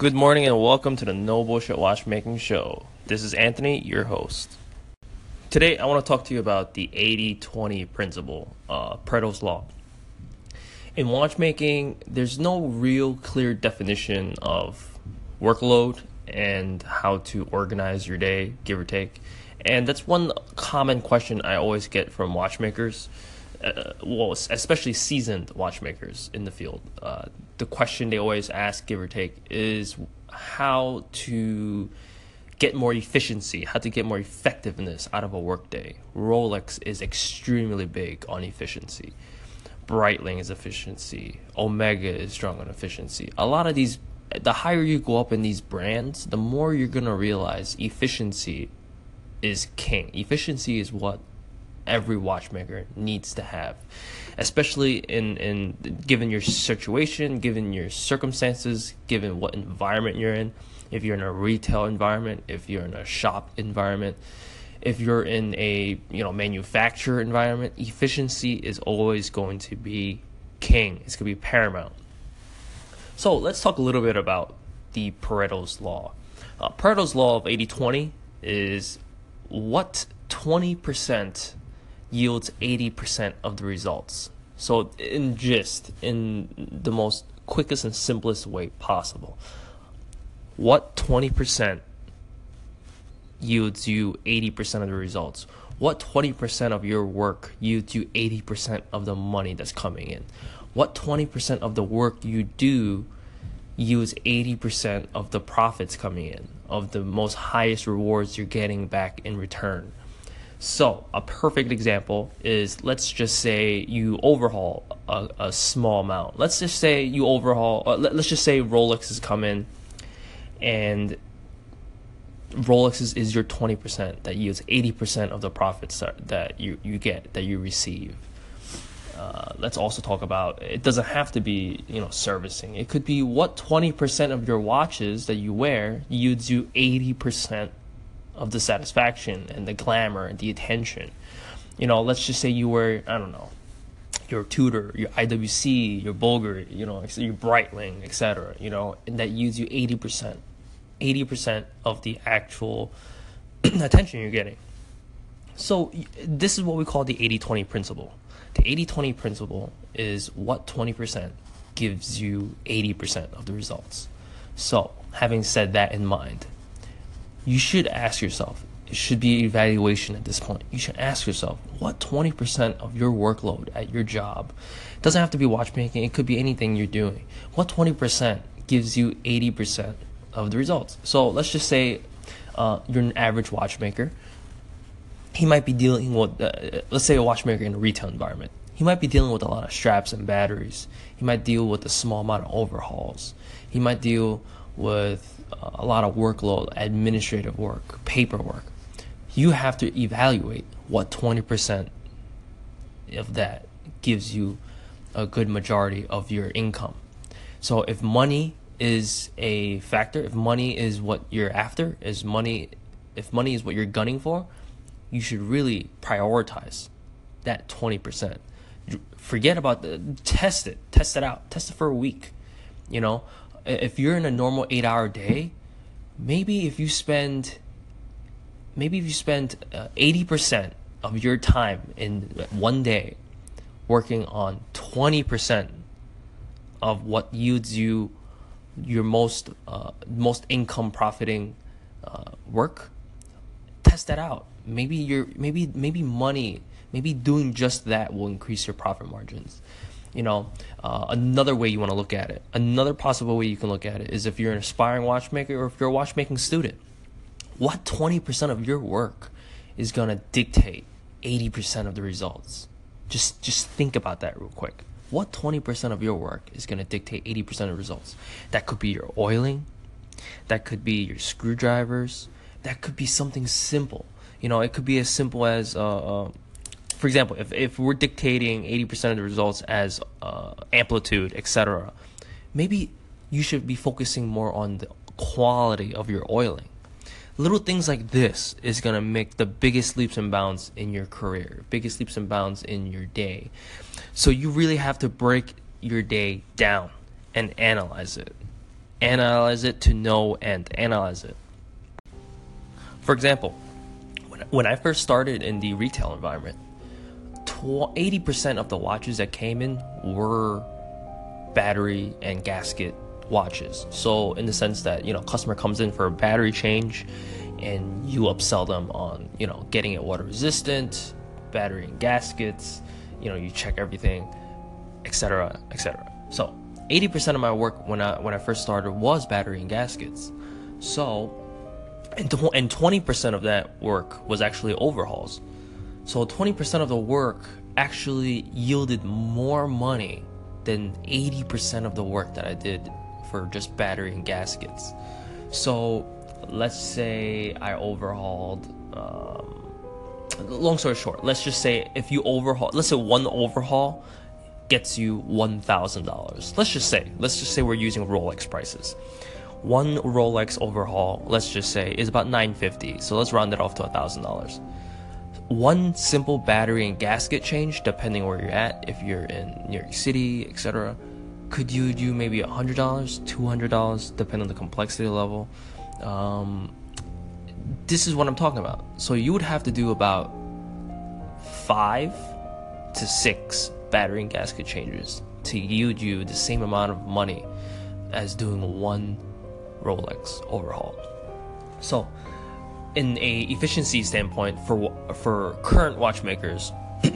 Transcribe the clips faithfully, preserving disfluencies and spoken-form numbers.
Good morning and welcome to the No Bullshit Watchmaking Show. This is Anthony, your host. Today I want to talk to you about the eighty twenty principle, uh, Pareto's Law. In watchmaking, there's no real clear definition of workload and how to organize your day, give or take. And that's one common question I always get from watchmakers, uh, well, especially seasoned watchmakers in the field. Uh, the question they always ask, give or take, is how to get more efficiency, how to get more effectiveness out of a workday. Rolex is extremely big on efficiency. Breitling is efficiency. Omega is strong on efficiency. A lot of these, the higher you go up in these brands, the more you're going to realize efficiency is king. Efficiency is what every watchmaker needs to have, especially in, in given your situation, given your circumstances, given what environment you're in. If you're in a retail environment, if you're in a shop environment, if you're in a you know manufacturer environment, efficiency is always going to be king. It's going to be paramount. So let's talk a little bit about the Pareto's Law. Uh, Pareto's Law of eighty twenty is what twenty percent yields eighty percent of the results. So in gist, in the most quickest and simplest way possible, what twenty percent yields you eighty percent of the results? What twenty percent of your work yields you eighty percent of the money that's coming in? What twenty percent of the work you do yields eighty percent of the profits coming in, of the most highest rewards you're getting back in return? So a perfect example is, let's just say you overhaul a, a small amount. Let's just say you overhaul, uh, let, let's just say Rolex has come in and Rolex is, is your twenty percent that yields eighty percent of the profits that, that you, you get, that you receive. Uh, let's also talk about, it doesn't have to be, you know, servicing. It could be what twenty percent of your watches that you wear yields you eighty percent of the satisfaction and the glamour and the attention. You know, let's just say you wear, I don't know, your Tudor, your I W C, your Bulgari, you know, your Breitling, et cetera. You know, and that yields you eighty percent, eighty percent of the actual attention you're getting. So this is what we call the eighty twenty principle. The eighty twenty principle is what twenty percent gives you eighty percent of the results. So having said that in mind, you should ask yourself, it should be evaluation at this point. You should ask yourself, what twenty percent of your workload at your job, it doesn't have to be watchmaking, it could be anything you're doing. What twenty percent gives you eighty percent of the results? So let's just say uh, you're an average watchmaker. He might be dealing with, uh, let's say a watchmaker in a retail environment. He might be dealing with a lot of straps and batteries. He might deal with a small amount of overhauls. He might deal with a lot of workload, administrative work, paperwork. You have to evaluate what twenty percent of that gives you a good majority of your income. So if money is a factor, if money is what you're after, is money, if money is what you're gunning for, you should really prioritize that twenty percent. Forget about the, test it, test it out, test it for a week. You know, if you're in a normal eight hour day, maybe if you spend, maybe if you spend uh, eighty percent of your time in one day working on twenty percent of what yields you your most, uh, most income profiting uh, work, test that out. Maybe you're, maybe, maybe money, maybe doing just that will increase your profit margins. You know, uh, another way you want to look at it, another possible way you can look at it is if you're an aspiring watchmaker or if you're a watchmaking student. What twenty percent of your work is going to dictate eighty percent of the results? Just just think about that real quick. What twenty percent of your work is going to dictate eighty percent of the results? That could be your oiling. That could be your screwdrivers. That could be something simple. You know, it could be as simple as... Uh, uh, For example, if, if we're dictating eighty percent of the results as uh, amplitude, et cetera, maybe you should be focusing more on the quality of your oiling. Little things like this is going to make the biggest leaps and bounds in your career, biggest leaps and bounds in your day. So you really have to break your day down and analyze it. analyze it to know and analyze it. For example, when when I first started in the retail environment, eighty percent of the watches that came in were battery and gasket watches. So in the sense that, you know, customer comes in for a battery change and you upsell them on, you know, getting it water resistant, battery and gaskets, you know, you check everything, et cetera, et cetera. So eighty percent of my work when I when I first started was battery and gaskets. So and and twenty percent of that work was actually overhauls. So twenty percent of the work actually yielded more money than eighty percent of the work that I did for just battery and gaskets. So let's say I overhauled, um, long story short, let's just say if you overhaul, let's say one overhaul gets you one thousand dollars. Let's just say, let's just say we're using Rolex prices. One Rolex overhaul, let's just say, is about nine hundred fifty dollars. So let's round it off to one thousand dollars. One simple battery and gasket change, depending where you're at, if you're in New York City, et cetera, could you do maybe one hundred dollars, two hundred dollars, depending on the complexity level. Um, this is what I'm talking about. So you would have to do about five to six battery and gasket changes to yield you the same amount of money as doing one Rolex overhaul. So in a efficiency standpoint, for for current watchmakers,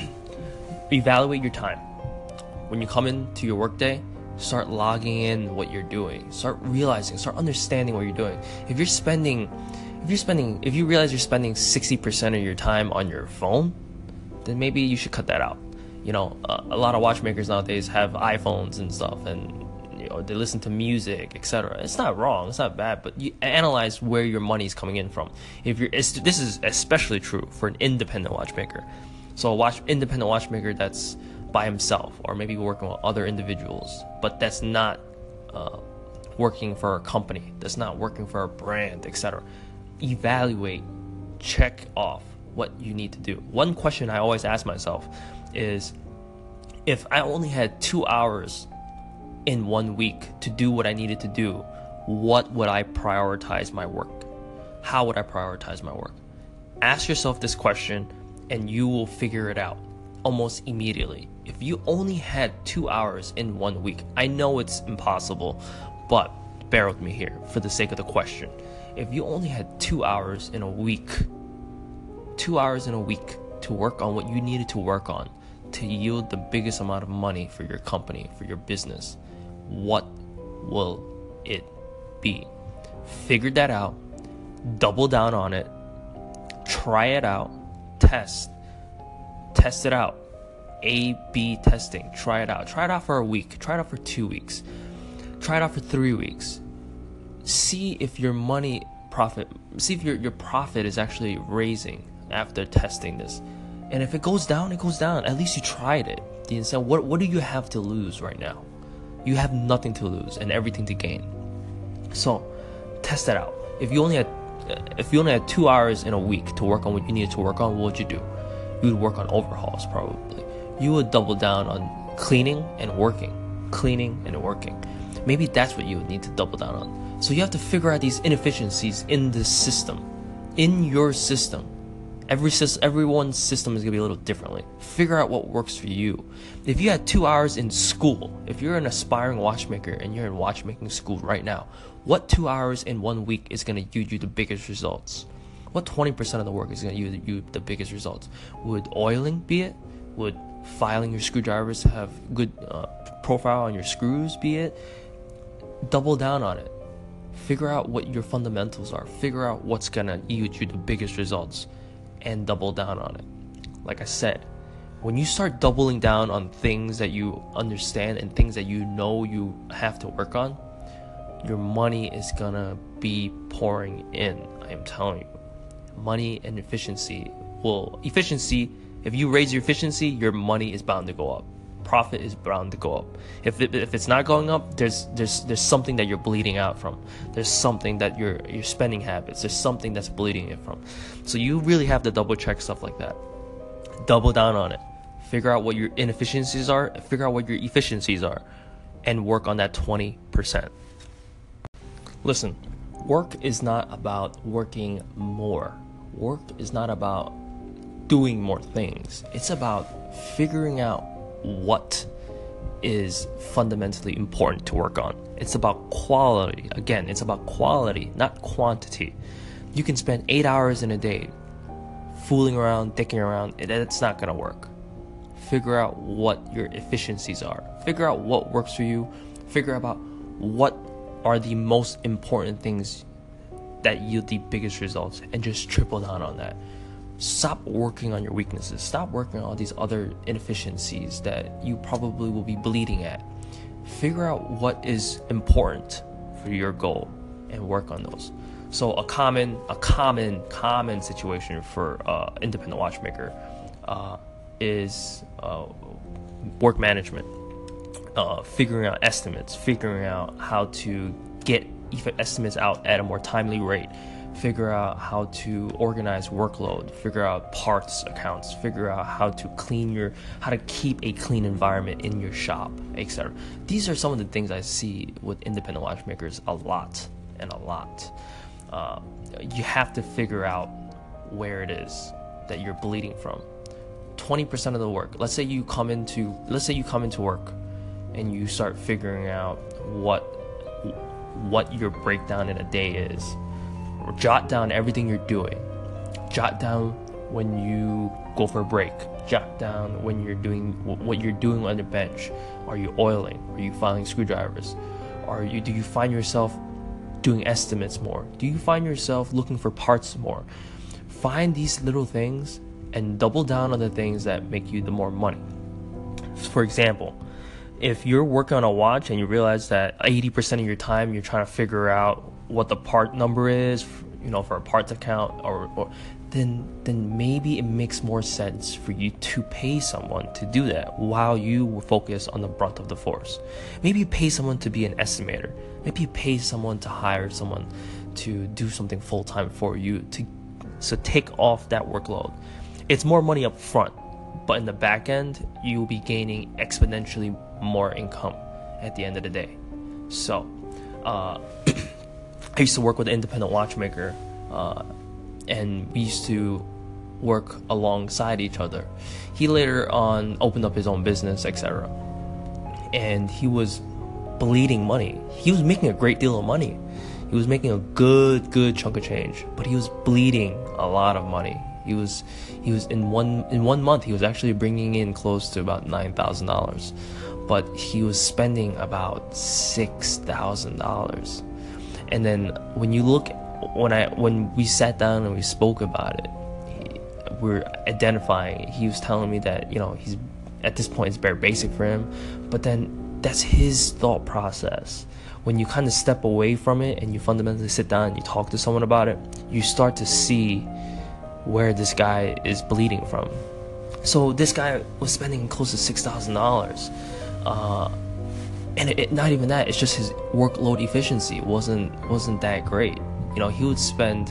evaluate your time. When you come into your workday, start logging in what you're doing. Start realizing, start understanding what you're doing. If you're spending, if you're spending, if you realize you're spending sixty percent of your time on your phone, then maybe you should cut that out. You know, uh, a lot of watchmakers nowadays have iPhones and stuff, and you know, they listen to music, et cetera. It's not wrong, it's not bad, but you analyze where your money is coming in from. If you're, it's, this is especially true for an independent watchmaker. So a watch independent watchmaker that's by himself, or maybe working with other individuals, but that's not uh, working for a company, that's not working for a brand, et cetera. Evaluate, check off what you need to do. One question I always ask myself is, if I only had two hours in one week to do what I needed to do, what would I prioritize my work? How would I prioritize my work? Ask yourself this question and you will figure it out almost immediately. If you only had two hours in one week, I know it's impossible, but bear with me here for the sake of the question. If you only had two hours in a week, two hours in a week to work on what you needed to work on to yield the biggest amount of money for your company, for your business, what will it be? Figure that out, double down on it, try it out, test, test it out. A B testing, try it out. Try it out for a week, try it out for two weeks, try it out for three weeks. See if your money profit, see if your, your profit is actually raising after testing this. And if it goes down, it goes down. At least you tried it. You said, what, what do you have to lose right now? You have nothing to lose and everything to gain. So test that out. If you only had if you only had two hours in a week to work on what you needed to work on, what would you do? You would work on overhauls probably. You would double down on cleaning and working. Cleaning and working. Maybe that's what you would need to double down on. So you have to figure out these inefficiencies in the system. In your system. Every system, everyone's system is going to be a little differently. Figure out what works for you. If you had two hours in school, if you're an aspiring watchmaker and you're in watchmaking school right now, what two hours in one week is going to yield you the biggest results? What twenty percent of the work is going to yield you the biggest results? Would oiling be it? Would filing your screwdrivers have good uh, profile on your screws be it? Double down on it. Figure out what your fundamentals are. Figure out what's going to yield you the biggest results. And double down on it. Like I said, when you start doubling down on things that you understand and things that you know you have to work on, your money is gonna be pouring in. I am telling you, money and efficiency will efficiency. If you raise your efficiency, your money is bound to go up. Profit is bound to go up. If it, if it's not going up, there's there's there's something that you're bleeding out from. There's something that your your spending habits. There's something that's bleeding it from. So you really have to double check stuff like that. Double down on it. Figure out what your inefficiencies are. Figure out what your efficiencies are, and work on that twenty percent. Listen, work is not about working more. Work is not about doing more things. It's about figuring out what is fundamentally important to work on. It's about quality. Again, it's about quality, not quantity. You can spend eight hours in a day fooling around, dicking around, and it's not going to work. Figure out what your efficiencies are. Figure out what works for you. Figure out what are the most important things that yield the biggest results, and just triple down on that. Stop working on your weaknesses. Stop working on all these other inefficiencies that you probably will be bleeding at. Figure out what is important for your goal and work on those. So a common, a common, common situation for uh, independent watchmaker uh, is uh, work management, uh, figuring out estimates, figuring out how to get estimates out at a more timely rate, figure out how to organize workload, figure out parts accounts, figure out how to clean your, how to keep a clean environment in your shop, et cetera. These are some of the things I see with independent watchmakers a lot and a lot. Uh, you have to figure out where it is that you're bleeding from. twenty percent of the work. Let's say you come into, let's say you come into work and you start figuring out what, what your breakdown in a day is. Jot down everything you're doing. Jot down when you go for a break. Jot down when you're doing what you're doing on the bench. Are you oiling? Are you filing screwdrivers? Are you? Do you find yourself doing estimates more? Do you find yourself looking for parts more? Find these little things and double down on the things that make you the more money. For example, if you're working on a watch and you realize that eighty percent of your time you're trying to figure out what the part number is, you know, for a parts account, or, or then then maybe it makes more sense for you to pay someone to do that while you focus on the brunt of the force. Maybe you pay someone to be an estimator. Maybe you pay someone to hire someone to do something full time for you, to so take off that workload. It's more money up front, but in the back end, you'll be gaining exponentially more income at the end of the day. So, uh, I used to work with an independent watchmaker, uh, and we used to work alongside each other. He later on opened up his own business, et cetera. And he was bleeding money. He was making a great deal of money. He was making a good, good chunk of change, but he was bleeding a lot of money. He was, he was in one in one month. He was actually bringing in close to about nine thousand dollars, but he was spending about six thousand dollars. And then when you look, when I when we sat down and we spoke about it, he, we're identifying. He was telling me that, you know, he's at this point it's very basic for him, but then that's his thought process. When you kind of step away from it and you fundamentally sit down and you talk to someone about it, you start to see where this guy is bleeding from. So this guy was spending close to six thousand dollars. Uh, and it, it, not even that, it's just his workload efficiency wasn't wasn't that great. You know, he would spend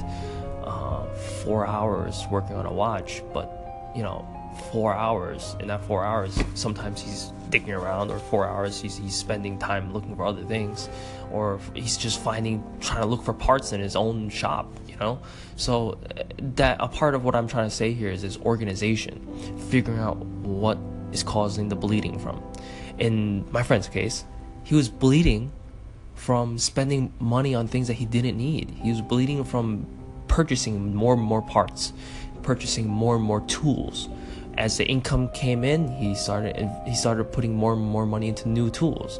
uh, four hours working on a watch, but, you know, four hours, in that four hours, sometimes he's digging around, or four hours he's, he's spending time looking for other things, or he's just finding, trying to look for parts in his own shop, you know? So that, a part of what I'm trying to say here is this organization, figuring out what is causing the bleeding from. In my friend's case, he was bleeding from spending money on things that he didn't need. He was bleeding from purchasing more and more parts, purchasing more and more tools. As the income came in, he started he started putting more and more money into new tools.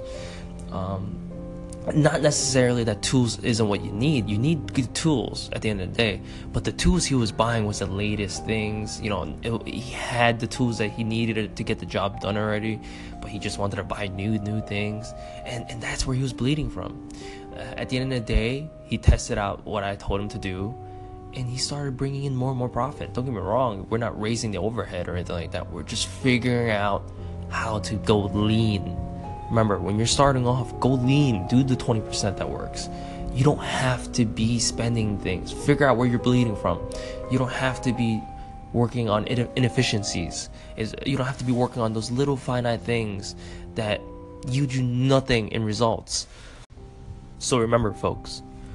Um, not necessarily that tools isn't what you need. You need good tools at the end of the day. But the tools he was buying was the latest things. You know, it, he had the tools that he needed to get the job done already, but he just wanted to buy new, new things. And, and that's where he was bleeding from. Uh, at the end of the day, he tested out what I told him to do, and he started bringing in more and more profit. Don't get me wrong, we're not raising the overhead or anything like that. We're just figuring out how to go lean. Remember, when you're starting off, go lean. Do the twenty percent that works. You don't have to be spending things. Figure out where you're bleeding from. You don't have to be working on inefficiencies. You don't have to be working on those little finite things that you do nothing in results. So remember, folks,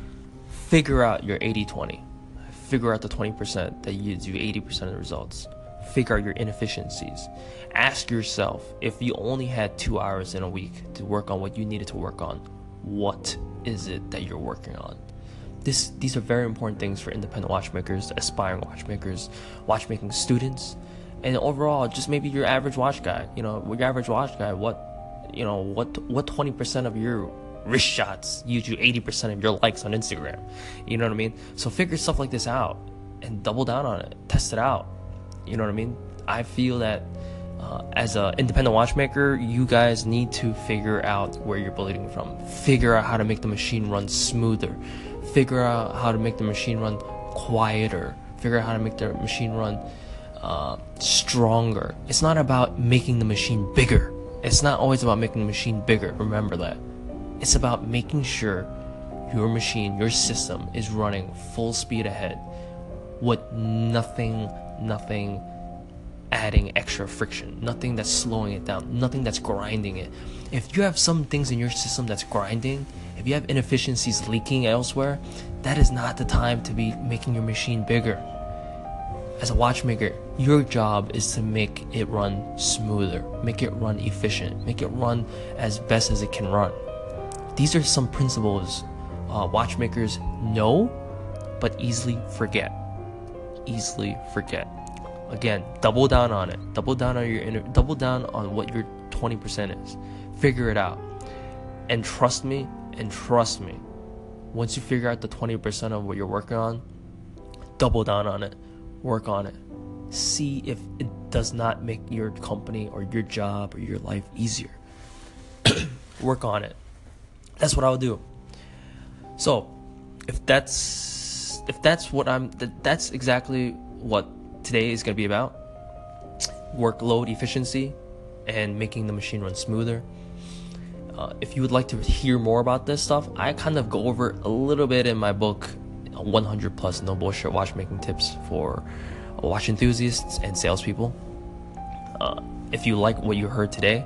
figure out your eighty twenty. Figure out the twenty percent that yields you eighty percent of the results. Figure out your inefficiencies. Ask yourself, if you only had two hours in a week to work on what you needed to work on, what is it that you're working on? This, these are very important things for independent watchmakers, aspiring watchmakers, watchmaking students, and overall, just maybe your average watch guy. You know, your average watch guy, what, you know, what, what twenty percent of your wrist shots yield you eighty percent of your likes on Instagram? You know what I mean? So figure stuff like this out and double down on it. Test it out. You know what I mean? I feel that uh, as an independent watchmaker, you guys need to figure out where you're bleeding from. Figure out how to make the machine run smoother. Figure out how to make the machine run quieter. Figure out how to make the machine run uh, stronger. It's not about making the machine bigger. It's not always about making the machine bigger. Remember that. It's about making sure your machine, your system is running full speed ahead with nothing, nothing adding extra friction, nothing that's slowing it down, nothing that's grinding it. If you have some things in your system that's grinding, if you have inefficiencies leaking elsewhere, that is not the time to be making your machine bigger. As a watchmaker, your job is to make it run smoother, make it run efficient, make it run as best as it can run. These are some principles uh, watchmakers know, but easily forget. Easily forget. Again, double down on it. Double down on your inner, double down on what your twenty percent is. Figure it out. And trust me, and trust me, once you figure out the twenty percent of what you're working on, double down on it. Work on it. See if it does not make your company or your job or your life easier. Work on it. That's what I would do. So, if that's if that's what I'm, that's exactly what today is going to be about. Workload efficiency and making the machine run smoother. Uh, if you would like to hear more about this stuff, I kind of go over a little bit in my book, one hundred plus no bullshit watchmaking tips for watch enthusiasts and salespeople. Uh, if you like what you heard today,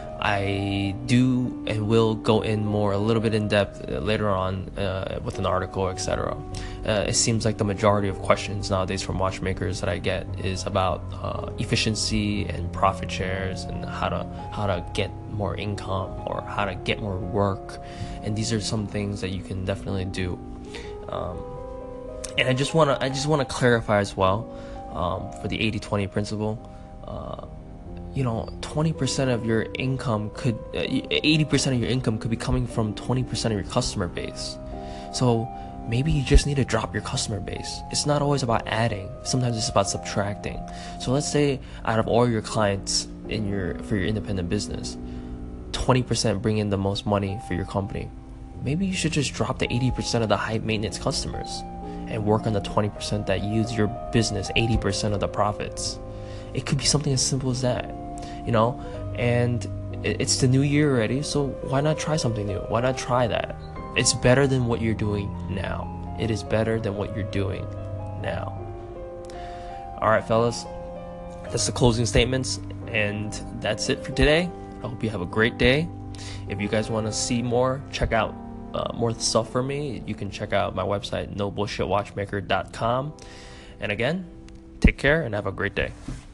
I do and will go in more a little bit in depth uh, later on uh, with an article, et cetera. Uh, it seems like the majority of questions nowadays from watchmakers that I get is about uh, efficiency and profit shares and how to how to get more income or how to get more work, and these are some things that you can definitely do. Um, and I just wanna I just wanna clarify as well um, for the eighty twenty principle. Uh, you know, twenty percent of your income could, uh, eighty percent of your income could be coming from twenty percent of your customer base. So maybe you just need to drop your customer base. It's not always about adding. Sometimes it's about subtracting. So let's say out of all your clients in your for your independent business, twenty percent bring in the most money for your company. Maybe you should just drop the eighty percent of the high maintenance customers and work on the twenty percent that yields your business eighty percent of the profits. It could be something as simple as that, you know, and it's the new year already, so why not try something new? Why not try that? It's better than what you're doing now. It is better than what you're doing now. All right, fellas, that's the closing statements, and that's it for today. I hope you have a great day. If you guys want to see more, check out uh, more stuff for me. You can check out my website, no bullshit watchmaker dot com. And again, take care and have a great day.